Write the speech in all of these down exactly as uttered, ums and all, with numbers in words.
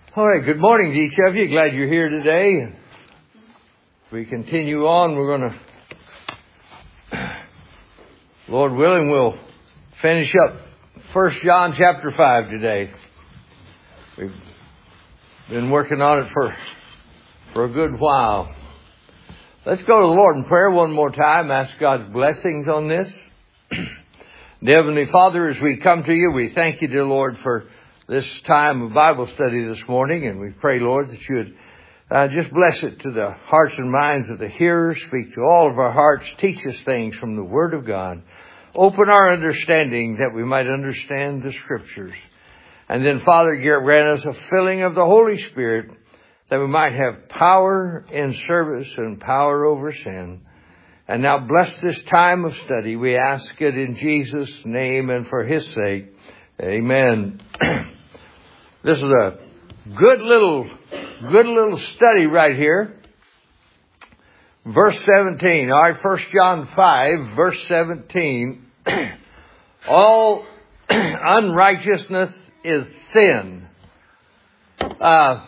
All right, good morning to each of you. Glad you're here today. As we continue on, we're going to, Lord willing, we'll finish up First John chapter five today. We've been working on it for, for a good while. Let's go to the Lord in prayer one more time. Ask God's blessings on this. Dear Heavenly Father, as we come to you, we thank you, dear Lord, for this time of Bible study this morning. And we pray, Lord, that you would uh, just bless it to the hearts and minds of the hearers. Speak to all of our hearts. Teach us things from the Word of God. Open our understanding that we might understand the Scriptures. And then, Father, grant us a filling of the Holy Spirit that we might have power in service and power over sin. And now bless this time of study. We ask it in Jesus' name and for His sake. Amen. This is a good little, good little study right here. Verse seventeen. All right, First John five, verse seventeen. All unrighteousness is sin. Uh,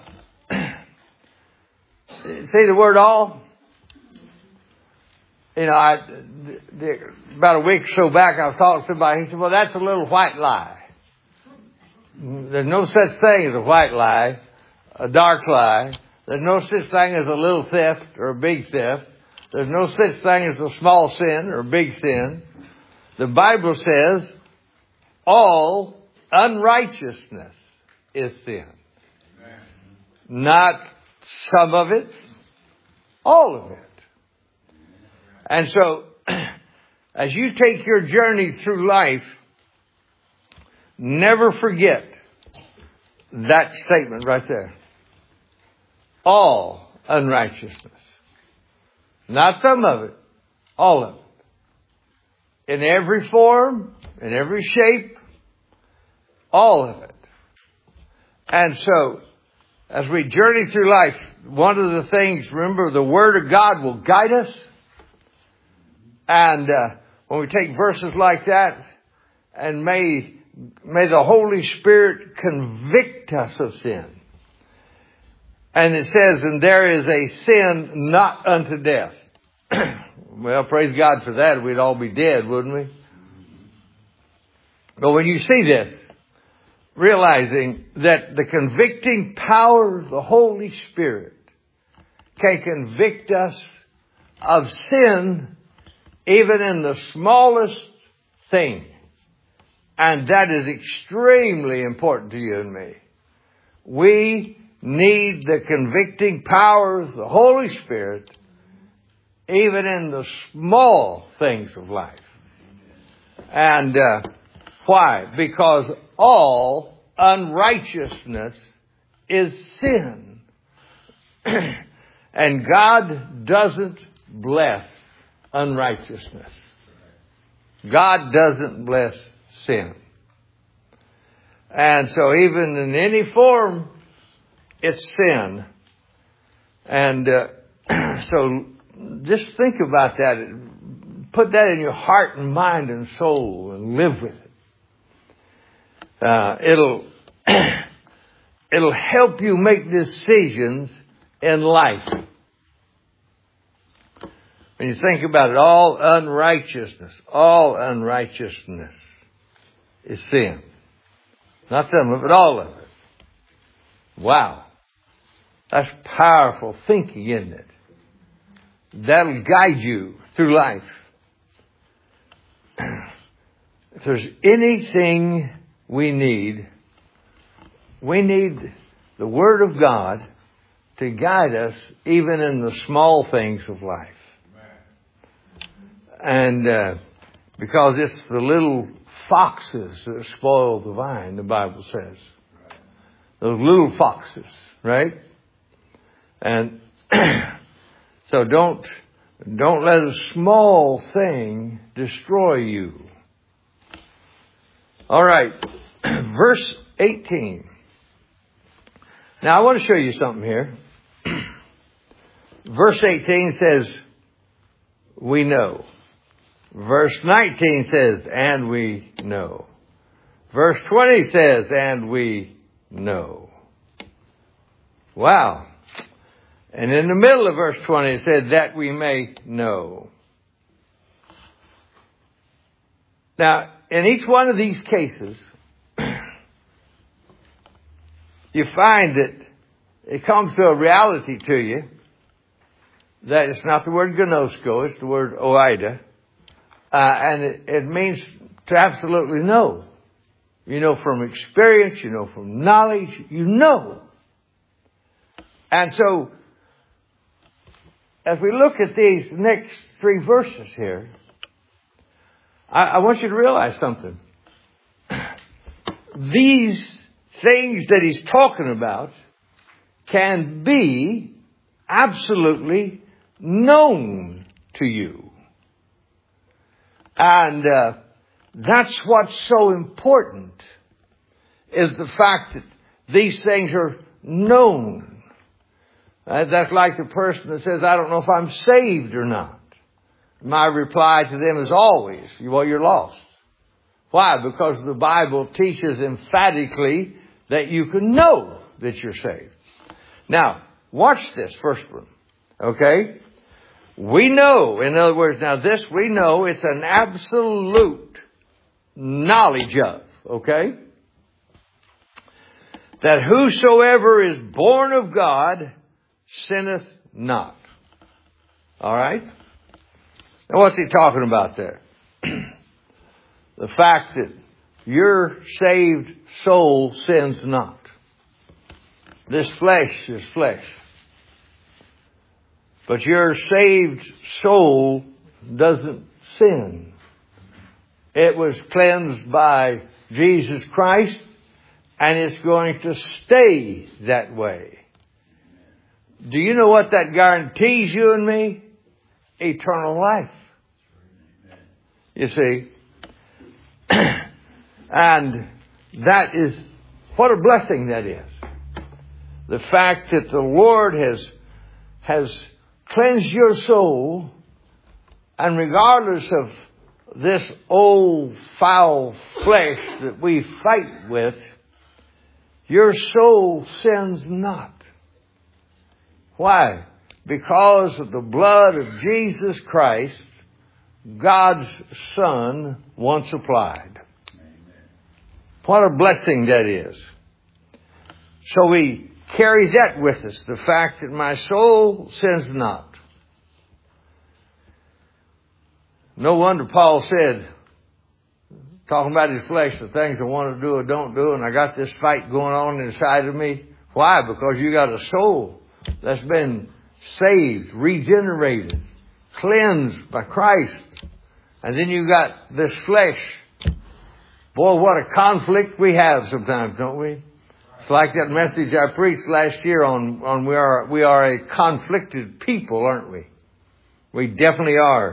see the word all? You know, I, the, about a week or so back, I was talking to somebody. He said, well, that's a little white lie. There's no such thing as a white lie, a dark lie. There's no such thing as a little theft or a big theft. There's no such thing as a small sin or a big sin. The Bible says all unrighteousness is sin. Amen. Not some of it, all of it. And so, as you take your journey through life, never forget that statement right there. All unrighteousness. Not some of it. All of it. In every form, in every shape, all of it. And so, as we journey through life, one of the things, remember, the Word of God will guide us. And uh, when we take verses like that, and may may the Holy Spirit convict us of sin. And it says, and there is a sin not unto death. Well, praise God for that. We'd all be dead, wouldn't we? But when you see this, realizing that the convicting power of the Holy Spirit can convict us of sin even in the smallest thing. And that is extremely important to you and me. We need the convicting power of the Holy Spirit even in the small things of life. And uh, why? Because all unrighteousness is sin. And God doesn't bless unrighteousness. God doesn't bless sin. And so even in any form, it's sin. And uh, so just think about that. Put that in your heart and mind and soul and live with it. Uh, it'll, it'll help you make decisions in life. When you think about it, all unrighteousness, all unrighteousness is sin. Not some of it, all of it. Wow. That's powerful thinking, isn't it? That'll guide you through life. If there's anything we need, we need the Word of God to guide us even in the small things of life. And uh, because it's the little foxes that spoil the vine, the Bible says. Those little foxes, right? And so don't don't let a small thing destroy you. All right, verse eighteen. Now I want to show you something here. Verse eighteen says, we know. Verse nineteen says, and we know. Verse twenty says, and we know. Wow. And in the middle of verse twenty, it said, that we may know. Now, in each one of these cases, you find that it comes to a reality to you that it's not the word gnosko, it's the word oida. Uh, and it, it means to absolutely know. You know from experience, you know from knowledge, you know. And so, as we look at these next three verses here, I, I want you to realize something. These things that he's talking about can be absolutely known to you. And uh, that's what's so important, is the fact that these things are known. Uh, that's like the person that says, I don't know if I'm saved or not. My reply to them is always, well, you're lost. Why? Because the Bible teaches emphatically that you can know that you're saved. Now, watch this first one. Okay? We know, in other words, now this we know, it's an absolute knowledge of. Okay? That whosoever is born of God sinneth not. All right? Now what's he talking about there? The fact that your saved soul sins not. This flesh is flesh. But your saved soul doesn't sin. It was cleansed by Jesus Christ, and it's going to stay that way. Do you know what that guarantees you and me? Eternal life. You see. And that is, what a blessing that is. The fact that the Lord has, has cleansed your soul, and regardless of this old foul flesh that we fight with, your soul sins not. Why? Because of the blood of Jesus Christ, God's Son, once applied. What a blessing that is. So we carry that with us, the fact that my soul sins not. No wonder Paul said, talking about his flesh, the things I want to do or don't do, and I got this fight going on inside of me. Why? Because you got a soul that's been saved, regenerated, cleansed by Christ. And then you got this flesh. Boy, what a conflict we have sometimes, don't we? It's like that message I preached last year on, on we are, we are a conflicted people, aren't we? We definitely are.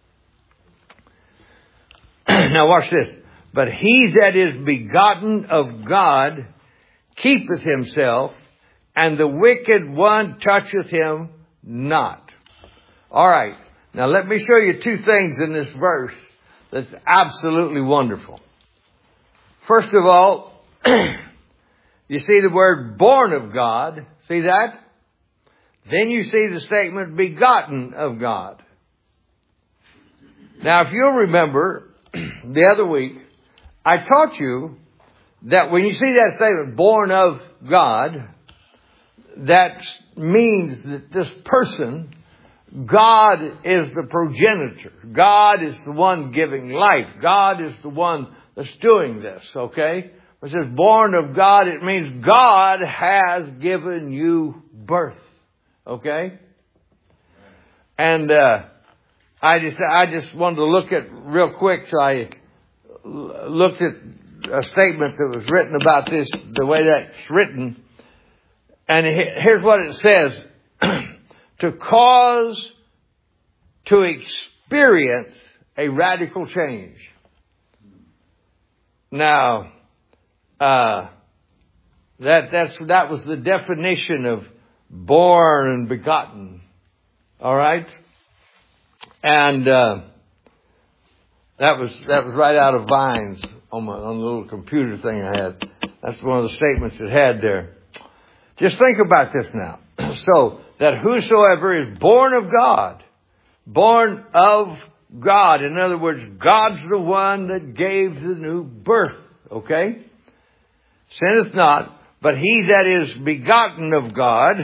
Now watch this. But he that is begotten of God keepeth himself, and the wicked one toucheth him not. All right. Now let me show you two things in this verse that's absolutely wonderful. First of all, you see the word born of God. See that? Then you see the statement begotten of God. Now if you'll remember, the other week, I taught you that when you see that statement, born of God, that means that this person, God is the progenitor. God is the one giving life. God is the one that's doing this, okay? When it says born of God, it means God has given you birth, okay? And uh, I just I just wanted to look at real quick, so I looked at a statement that was written about this, the way that's written. And here's what it says. To cause, to experience a radical change. Now, uh, that, that's, that was the definition of born and begotten. All right? And, uh, that was, that was right out of Vines on my, on the little computer thing I had. That's one of the statements it had there. Just think about this now. So, that whosoever is born of God, born of God. In other words, God's the one that gave the new birth. Okay? Sinneth not, but he that is begotten of God.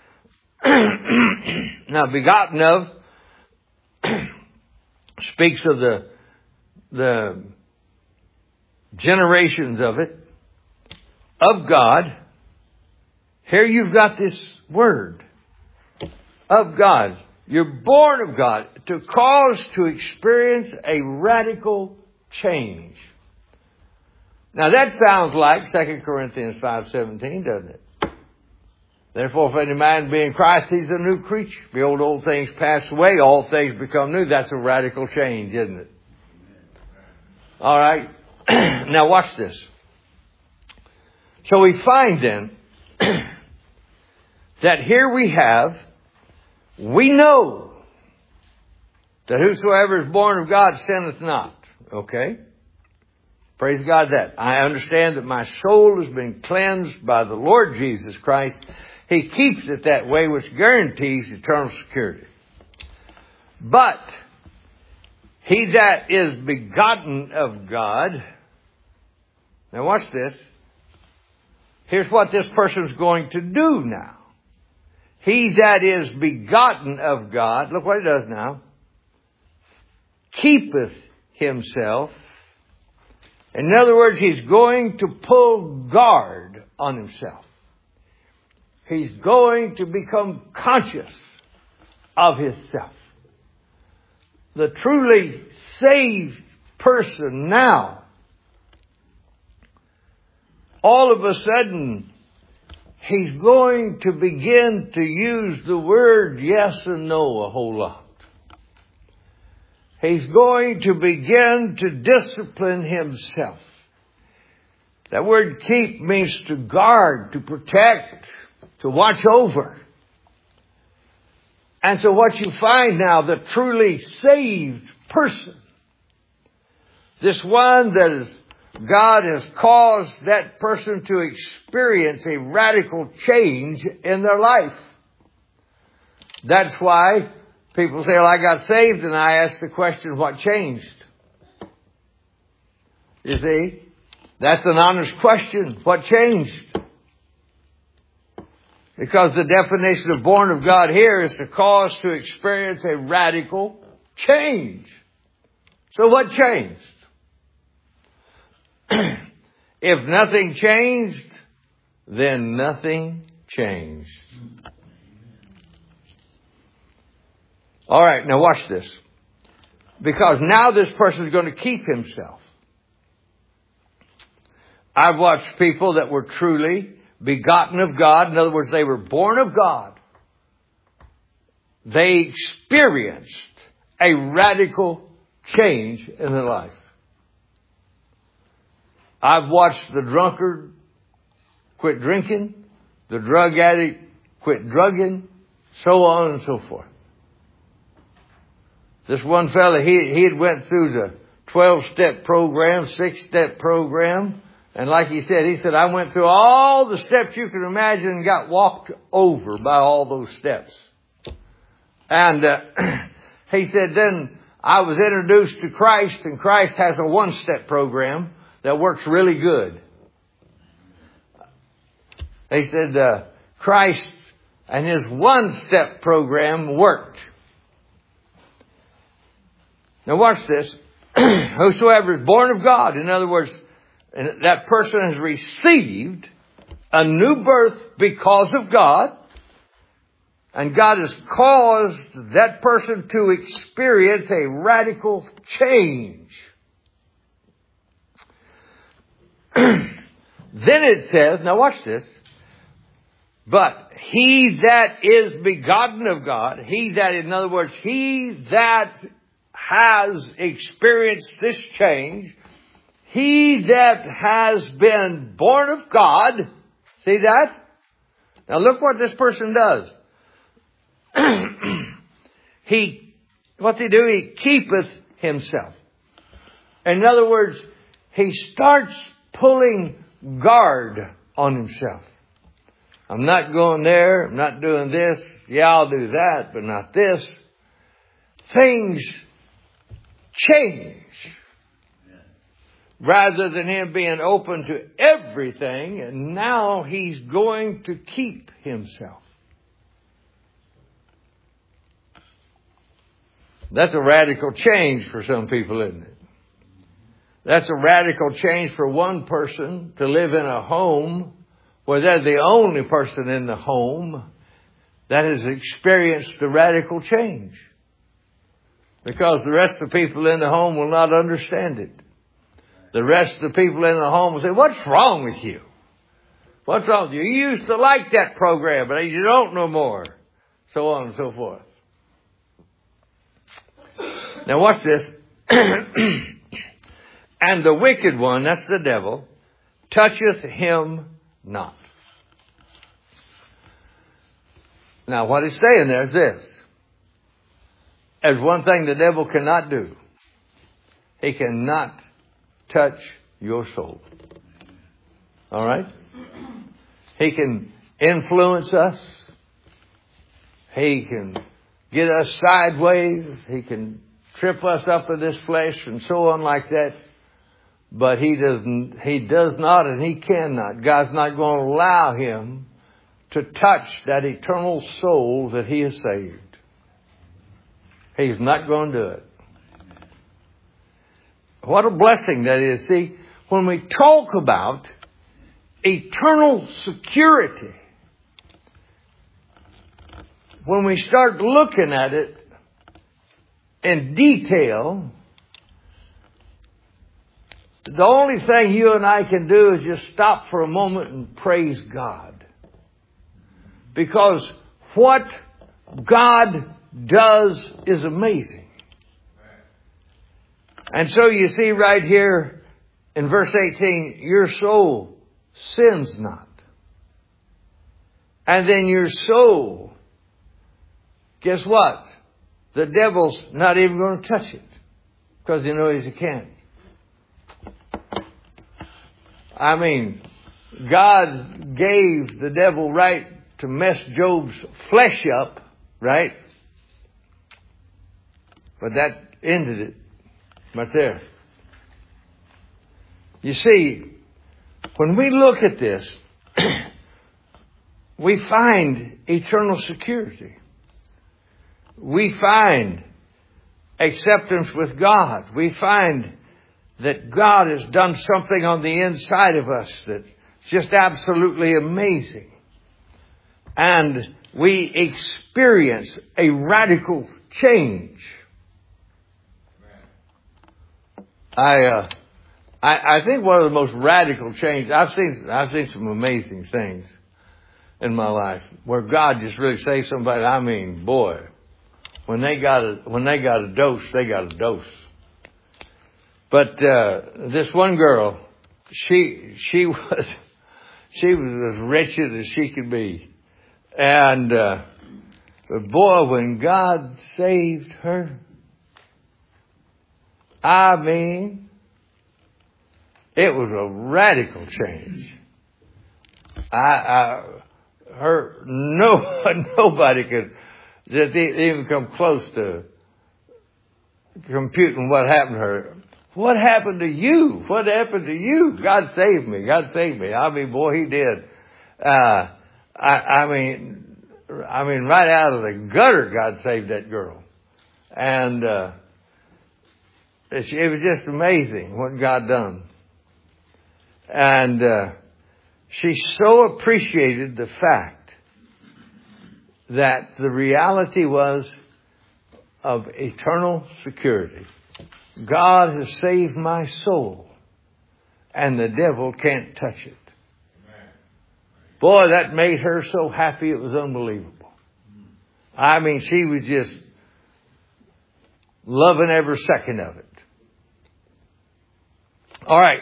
Now, begotten of speaks of the, the generations of it. Of God. Here you've got this word. Of God. You're born of God to cause to experience a radical change. Now that sounds like Second Corinthians five seventeen, doesn't it? Therefore, if any man be in Christ, he's a new creature. Behold, old things pass away, all things become new. That's a radical change, isn't it? All right. Now watch this. So we find then that here we have, we know that whosoever is born of God sinneth not. Okay? Praise God that. I understand that my soul has been cleansed by the Lord Jesus Christ. He keeps it that way, which guarantees eternal security. But he that is begotten of God, now watch this. Here's what this person's going to do now. He that is begotten of God, look what he does now, keepeth himself. In other words, he's going to pull guard on himself. He's going to become conscious of himself. The truly saved person now, all of a sudden, he's going to begin to use the word yes and no a whole lot. He's going to begin to discipline himself. That word keep means to guard, to protect, to watch over. And so what you find now, the truly saved person, this one that is, God has caused that person to experience a radical change in their life. That's why people say, well, I got saved, and I ask the question, what changed? You see? That's an honest question. What changed? Because the definition of born of God here is to cause to experience a radical change. So what changed? If nothing changed, then nothing changed. All right, now watch this. Because now this person is going to keep himself. I've watched people that were truly begotten of God. In other words, they were born of God. They experienced a radical change in their life. I've watched the drunkard quit drinking, the drug addict quit drugging, so on and so forth. This one fella, he, he had went through the twelve-step program, six-step program. And like he said, he said, I went through all the steps you can imagine and got walked over by all those steps. And uh, he said, then I was introduced to Christ, and Christ has a one-step program that works really good. He said, uh, Christ and his one-step program worked. Now watch this. Whosoever is born of God, in other words, that person has received a new birth because of God. And God has caused that person to experience a radical change. Then it says, now watch this. But he that is begotten of God, he that, in other words, he that has experienced this change, he that has been born of God, see that? Now look what this person does. he, what's he do? He keepeth himself. In other words, he starts pulling guard on himself. I'm not going there. I'm not doing this. Yeah, I'll do that, but not this. Things change. Rather than him being open to everything, and now he's going to keep himself. That's a radical change for some people, isn't it? That's a radical change for one person to live in a home where they're the only person in the home that has experienced the radical change. Because the rest of the people in the home will not understand it. The rest of the people in the home will say, what's wrong with you? What's wrong with you? You used to like that program, but you don't no more. So on and so forth. Now watch this. And the wicked one, that's the devil, toucheth him not. Now what he's saying there is this. There's one thing the devil cannot do. He cannot touch your soul. All right? He can influence us. He can get us sideways. He can trip us up in this flesh and so on like that. But he doesn't, he does not and he cannot. God's not going to allow him to touch that eternal soul that he has saved. He's not going to do it. What a blessing that is. See, when we talk about eternal security, when we start looking at it in detail, the only thing you and I can do is just stop for a moment and praise God. Because what God does is amazing. And so you see right here in verse eighteen, your soul sins not. And then your soul, guess what? The devil's not even going to touch it. Because he knows he can't. I mean, God gave the devil right to mess Job's flesh up, right? But that ended it right there. You see, when we look at this, we find eternal security. We find acceptance with God. We find that God has done something on the inside of us that's just absolutely amazing. And we experience a radical change. I, uh, I, I think one of the most radical changes, I've seen, I've seen some amazing things in my life where God just really saves somebody. I mean, boy, when they got a, when they got a dose, they got a dose. But, uh, this one girl, she, she was, she was as wretched as she could be. And, uh, but boy, when God saved her, I mean, it was a radical change. I, I her, no, nobody could just even come close to computing what happened to her. What happened to you? What happened to you? God saved me. God saved me. I mean, boy, he did. Uh, I, I mean, I mean, right out of the gutter, God saved that girl. And, uh, it, it was just amazing what God done. And, uh, she so appreciated the fact that the reality was of eternal security. God has saved my soul, and the devil can't touch it. Boy, that made her so happy it was unbelievable. I mean, she was just loving every second of it. All right.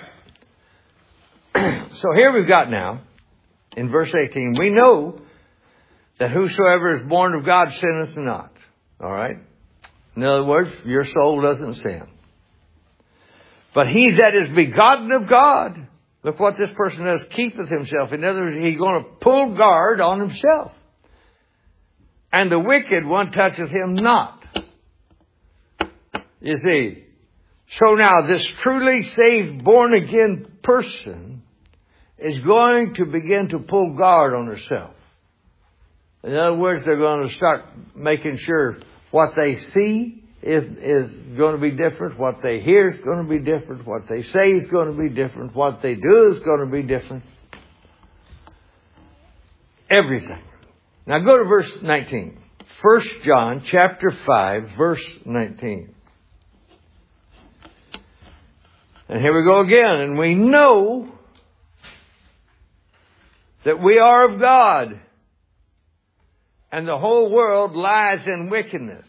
So here we've got now, in verse eighteen, we know that whosoever is born of God sinneth not. All right. In other words, your soul doesn't sin. But he that is begotten of God Look what this person does, keepeth himself. In other words, he's going to pull guard on himself. And the wicked one toucheth him not. You see. So now this truly saved, born again person is going to begin to pull guard on herself. In other words, they're going to start making sure what they see is, is going to be different. What they hear is going to be different. What they say is going to be different. What they do is going to be different. Everything. Now go to verse nineteen. First John chapter five, verse nineteen. And here we go again. And we know that we are of God, and the whole world lies in wickedness.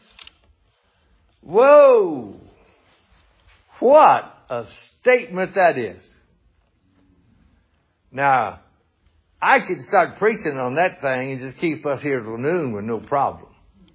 Whoa! What a statement that is. Now, I could start preaching on that thing and just keep us here till noon with no problem.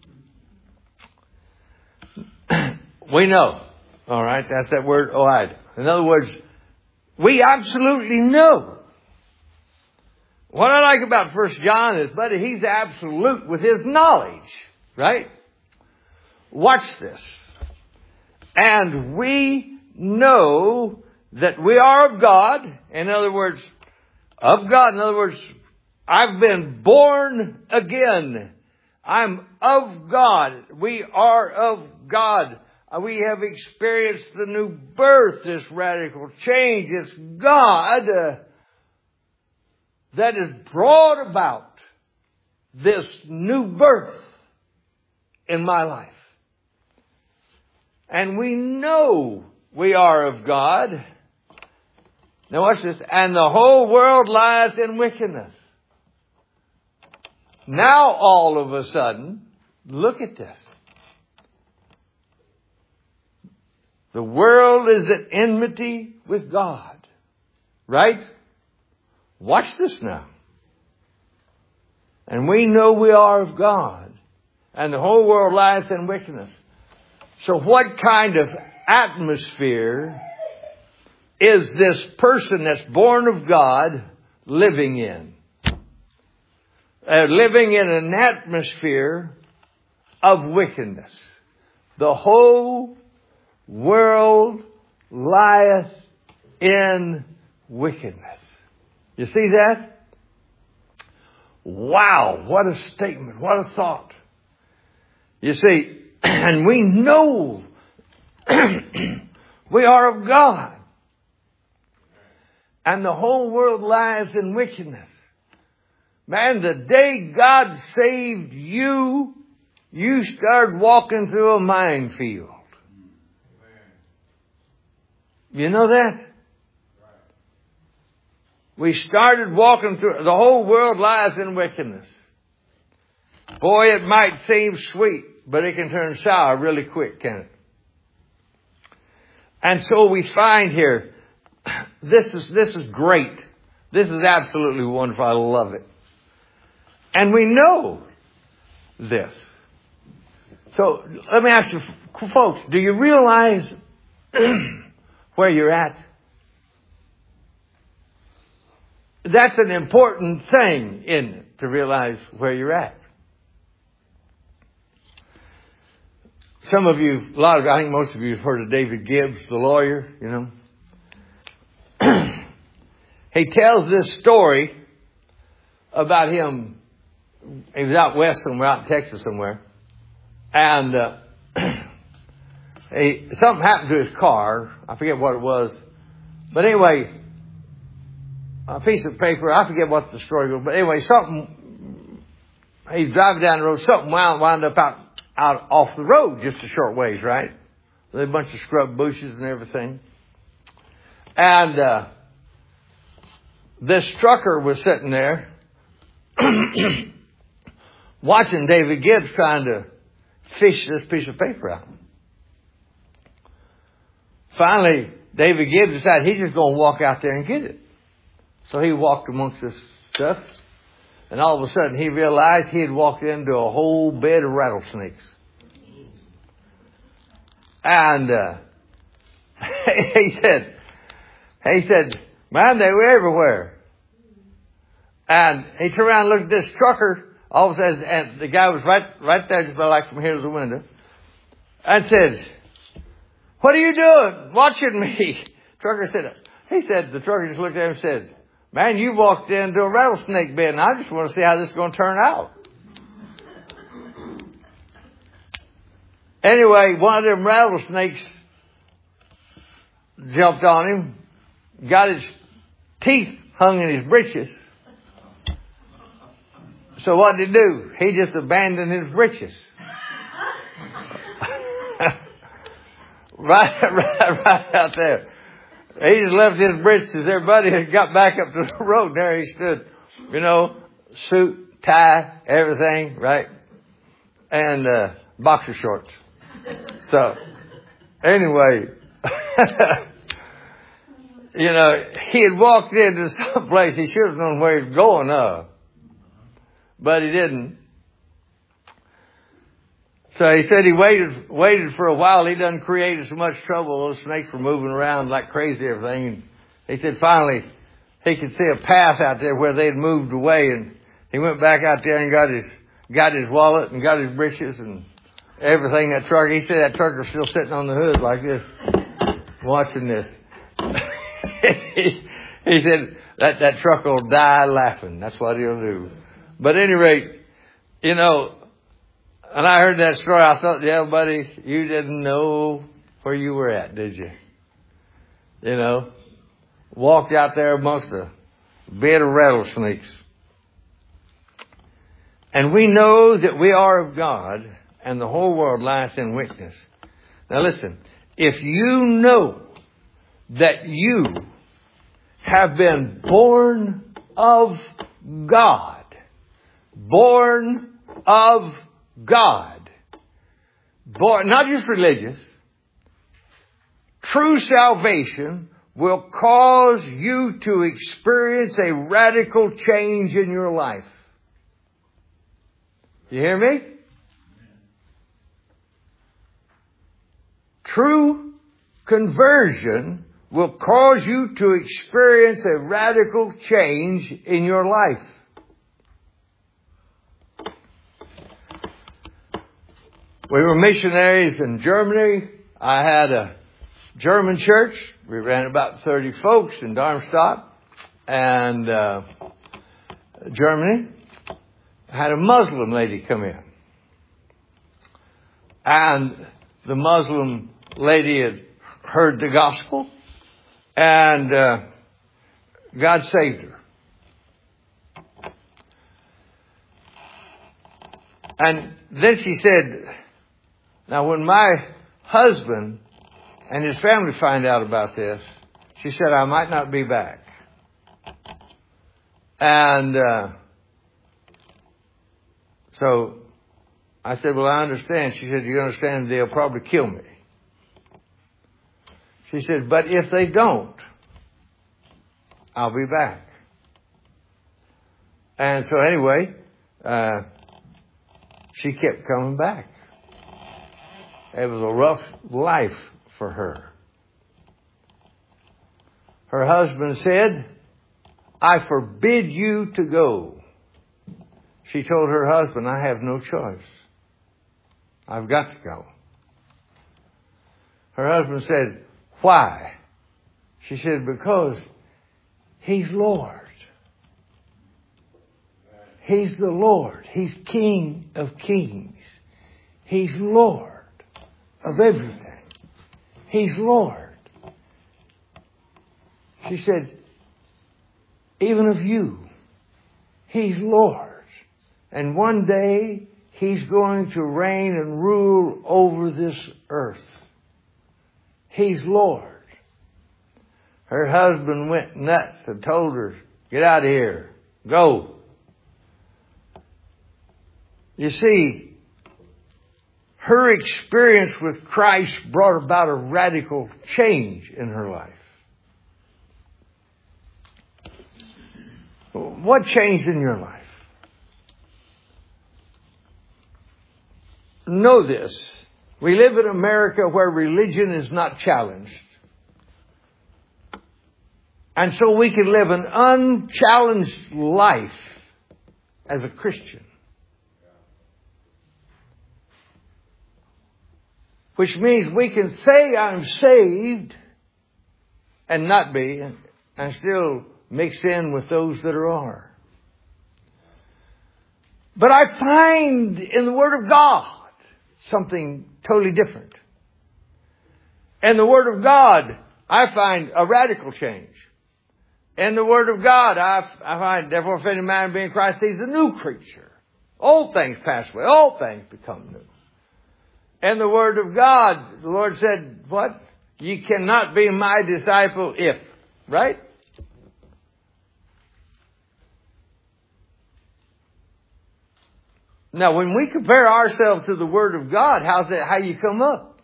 We know. All right, that's that word, oid. In other words, we absolutely know. What I like about First John is, buddy, he's absolute with his knowledge, right? Watch this. And we know that we are of God. In other words, of God. In other words, I've been born again. I'm of God. We are of God. We have experienced the new birth, this radical change. It's God uh, that has brought about this new birth in my life. And we know we are of God. Now watch this. And the whole world lies in wickedness. Now all of a sudden, look at this. The world is at enmity with God. Right? Watch this now. And we know we are of God. And the whole world lies in wickedness. So what kind of atmosphere is this person that's born of God living in? Uh, living in an atmosphere of wickedness. The whole world lieth in wickedness. You see that? Wow, what a statement, what a thought. You see, and we know we are of God. And the whole world lies in wickedness. Man, the day God saved you, you started walking through a minefield. You know that? We started walking through, the whole world lies in wickedness. Boy, it might seem sweet, but it can turn sour really quick, can't it? And so we find here, this is, this is great. This is absolutely wonderful. I love it. And we know this. So let me ask you, folks, do you realize where you're at? That's an important thing, isn't it, to realize where you're at. Some of you, a lot of, I think most of you have heard of David Gibbs, the lawyer, you know. He tells this story about him. He was out west somewhere, out in Texas somewhere. And uh, he, something happened to his car. I forget what it was. But anyway, a piece of paper, I forget what the story was. But anyway, something, he's driving down the road, something wound, wound up out, out off the road just a short ways, right? There's a bunch of scrub bushes and everything. And uh, this trucker was sitting there watching David Gibbs trying to fish this piece of paper out. Finally, David Gibbs decided he's just going to walk out there and get it. So he walked amongst this stuff. And all of a sudden he realized he had walked into a whole bed of rattlesnakes. And uh, he said, he said, Man, they were everywhere. And he turned around and looked at this trucker. All of a sudden, and the guy was right, right there, just about like from here to the window, and said, "What are you doing? Watching me?" Trucker said, he said, the trucker just looked at him and said, "Man, you walked into a rattlesnake bed, and I just want to see how this is going to turn out." Anyway, one of them rattlesnakes jumped on him, got his teeth hung in his breeches. So what did he do? He just abandoned his breeches. right, right, right out there. He just left his breeches. Everybody had got back up to the road. There he stood, you know, suit, tie, everything, right? And uh, boxer shorts. So, anyway, you know, he had walked into some place. He should have known where he was going, uh, but he didn't. So he said he waited, waited for a while. He done created so much trouble. Those snakes were moving around like crazy, everything. And he said finally he could see a path out there where they'd moved away, and he went back out there and got his, got his wallet and got his breeches and everything. That trucker, he said that trucker was still sitting on the hood like this, watching this. he, he said that, that trucker will die laughing. That's what he'll do. But at any rate, you know, and I heard that story, I thought, yeah, buddy, you didn't know where you were at, did you? You know, walked out there amongst a bed of rattlesnakes. And we know that we are of God, and the whole world lies in weakness. Now listen, if you know that you have been born of God, born of God, born, not just religious, true salvation will cause you to experience a radical change in your life. You hear me? True conversion will cause you to experience a radical change in your life. We were missionaries in Germany. I had a German church. We ran about thirty folks in Darmstadt and uh, Germany. I had a Muslim lady come in. And the Muslim lady had heard the gospel, and uh, God saved her. And then she said, now when my husband and his family find out about this, she said, I might not be back. And uh, so I said, well, I understand. She said, you understand, they'll probably kill me. She said, but if they don't, I'll be back. And so anyway, uh, she kept coming back. It was a rough life for her. Her husband said, I forbid you to go. She told her husband, I have no choice. I've got to go. Her husband said, why? She said, because He's Lord. He's the Lord. He's King of kings. He's Lord of everything. He's Lord. She said, even of you, He's Lord. And one day, He's going to reign and rule over this earth. He's Lord. Her husband went nuts and told her, get out of here. Go. You see, her experience with Christ brought about a radical change in her life. What changed in your life? Know this. We live in America where religion is not challenged. And so we can live an unchallenged life as a Christian. Which means we can say I'm saved and not be, and still mix in with those that are. But I find in the Word of God something totally different. In the Word of God, I find a radical change. In the Word of God, I, I find, therefore, if any man be in Christ, he's a new creature. Old things pass away, all things become new. In the Word of God, the Lord said, what? Ye cannot be my disciple if, right? Now, when we compare ourselves to the Word of God, how's that, how you come up?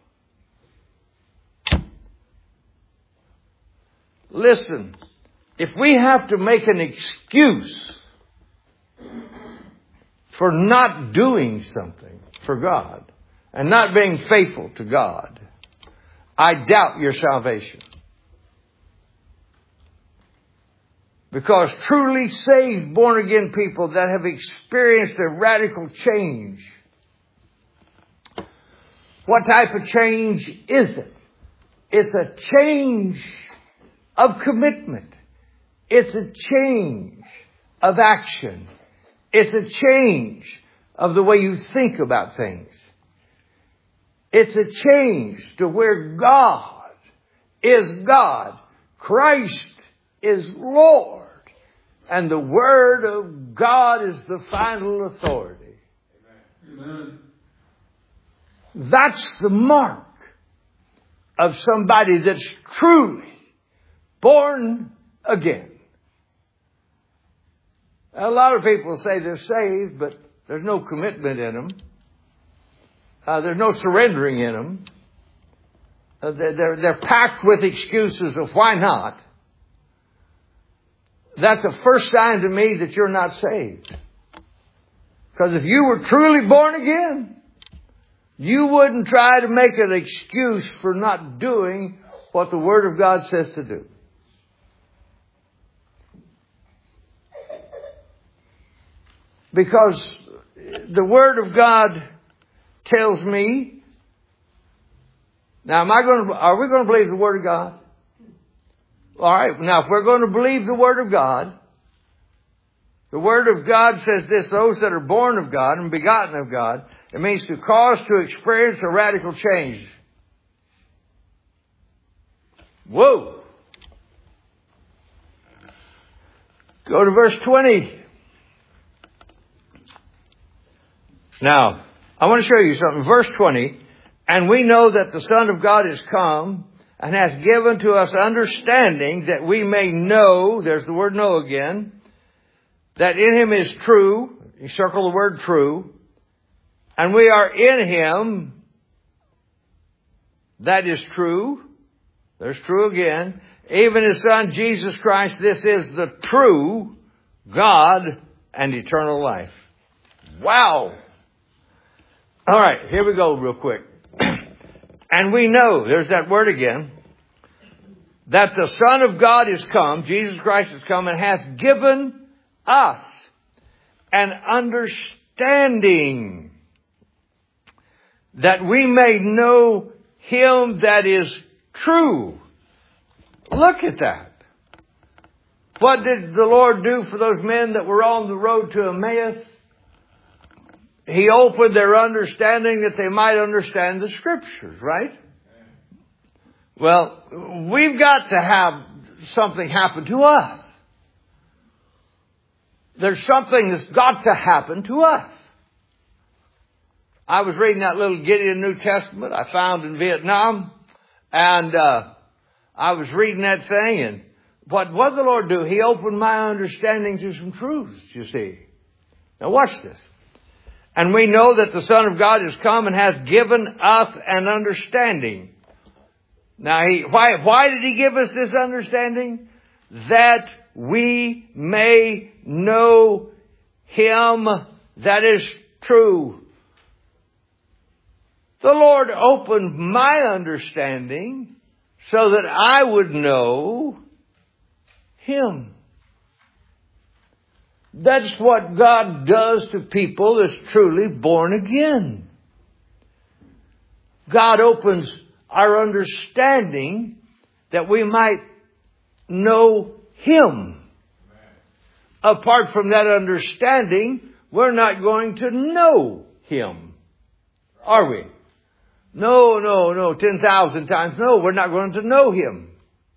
Listen, if we have to make an excuse for not doing something for God and not being faithful to God, I doubt your salvation. Because truly saved, born again people that have experienced a radical change. What type of change is it? It's a change of commitment. It's a change of action. It's a change of the way you think about things. It's a change to where God is God. Christ is Lord. And the Word of God is the final authority. Amen. That's the mark of somebody that's truly born again. A lot of people say they're saved, but there's no commitment in them. Uh, there's no surrendering in them. Uh, they're, they're packed with excuses of why not. That's a first sign to me that you're not saved. Because if you were truly born again, you wouldn't try to make an excuse for not doing what the Word of God says to do. Because the Word of God tells me. Now, am I going to, are we going to believe the Word of God? All right. Now, if we're going to believe the Word of God, the Word of God says this: those that are born of God and begotten of God. It means to cause to experience a radical change. Whoa. Go to verse twenty. Now, I want to show you something. Verse twenty. And we know that the Son of God is come and hath given to us understanding that we may know, there's the word know again, that in Him is true. You circle the word true. And we are in Him. That is true. There's true again. Even His Son, Jesus Christ, this is the true God and eternal life. Wow. All right, here we go real quick. And we know, there's that word again, that the Son of God is come, Jesus Christ is come, and hath given us an understanding that we may know Him that is true. Look at that. What did the Lord do for those men that were on the road to Emmaus? He opened their understanding that they might understand the Scriptures, right? Well, we've got to have something happen to us. There's something that's got to happen to us. I was reading that little Gideon New Testament I found in Vietnam, and uh, I was reading that thing, and what what did the Lord do? He opened my understanding to some truths, you see. Now watch this. And we know that the Son of God is come and hath given us an understanding. Now, he, why, why did He give us this understanding? That we may know Him that is true. The Lord opened my understanding so that I would know Him. That's what God does to people that's truly born again. God opens our understanding that we might know Him. Apart from that understanding, we're not going to know Him. Are we? No, no, no. ten thousand times no, we're not going to know Him.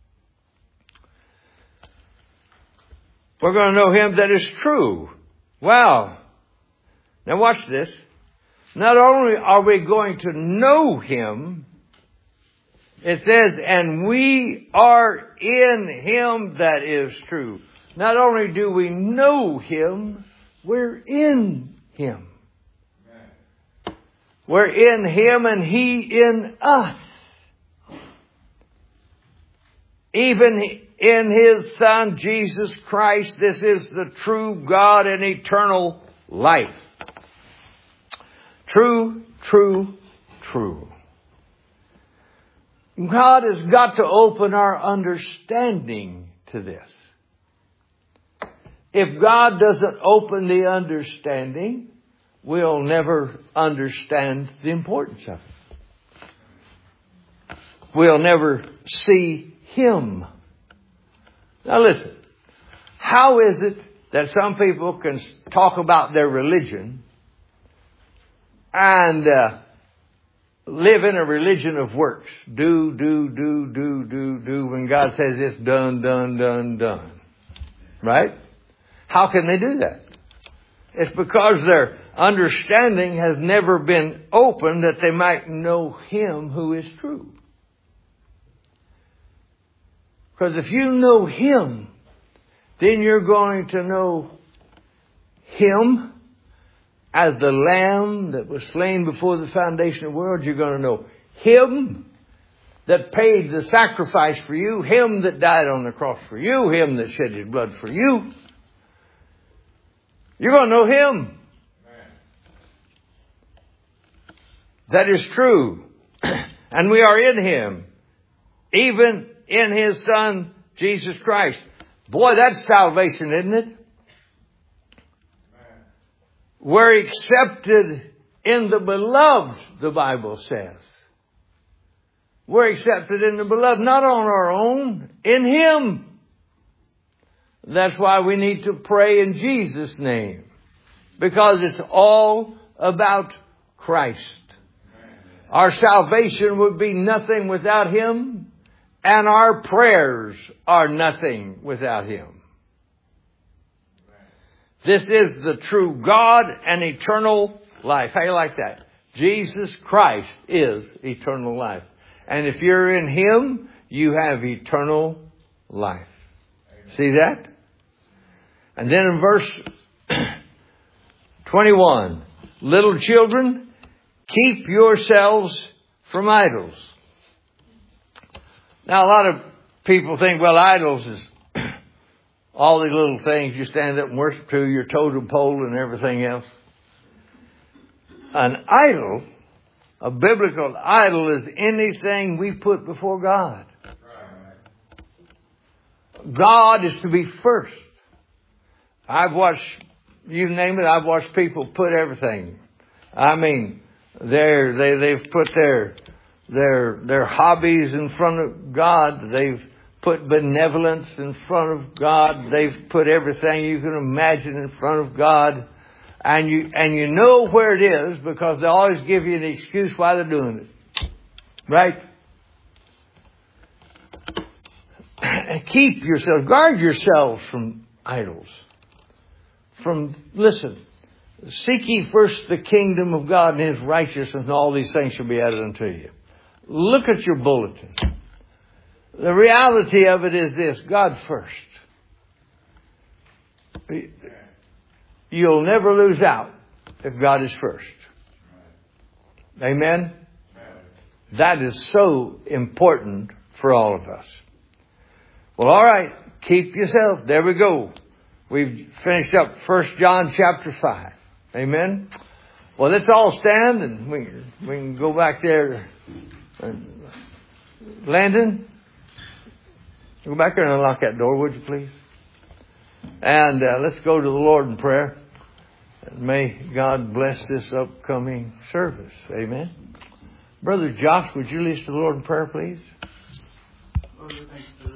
We're going to know Him that is true. Wow. Now watch this. Not only are we going to know Him, it says, and we are in Him that is true. Not only do we know Him, we're in Him. We're in Him and He in us. Even in His Son, Jesus Christ, this is the true God and eternal life. True, true, true. God has got to open our understanding to this. If God doesn't open the understanding, we'll never understand the importance of it. We'll never see Him. Now listen, how is it that some people can talk about their religion and uh, live in a religion of works? Do, do, do, do, do, do, when God says it's done, done, done, done. Right? How can they do that? It's because their understanding has never been opened that they might know Him who is true. Because if you know Him, then you're going to know Him as the Lamb that was slain before the foundation of the world. You're going to know Him that paid the sacrifice for you, Him that died on the cross for you, Him that shed His blood for you. You're going to know Him. That is true. And we are in Him. Even in His Son, Jesus Christ. Boy, that's salvation, isn't it? We're accepted in the beloved, the Bible says. We're accepted in the beloved, not on our own, in Him. That's why we need to pray in Jesus' name. Because it's all about Christ. Our salvation would be nothing without Him. And our prayers are nothing without Him. This is the true God and eternal life. How do you like that? Jesus Christ is eternal life. And if you're in Him, you have eternal life. See that? And then in verse twenty-one, little children, keep yourselves from idols. Now, a lot of people think, well, idols is all these little things you stand up and worship to, your totem pole and everything else. An idol, a biblical idol, is anything we put before God. God is to be first. I've watched, you name it, I've watched people put everything. I mean, they're, they, they've put their... Their, their hobbies in front of God. They've put benevolence in front of God. They've put everything you can imagine in front of God. And you, and you know where it is because they always give you an excuse why they're doing it. Right? Keep yourself, guard yourselves from idols. From, listen, seek ye first the kingdom of God and His righteousness, and all these things shall be added unto you. Look at your bulletin. The reality of it is this: God first. You'll never lose out if God is first. Amen? That is so important for all of us. Well, all right. Keep yourself. There we go. We've finished up First John chapter five. Amen? Well, let's all stand and we, we can go back there. Landon, Go back there and unlock that door, would you please? And uh, let's go to the Lord in prayer. And may God bless this upcoming service. Amen. Brother Josh, would you lead us to the Lord in prayer, please? Lord, we thank you for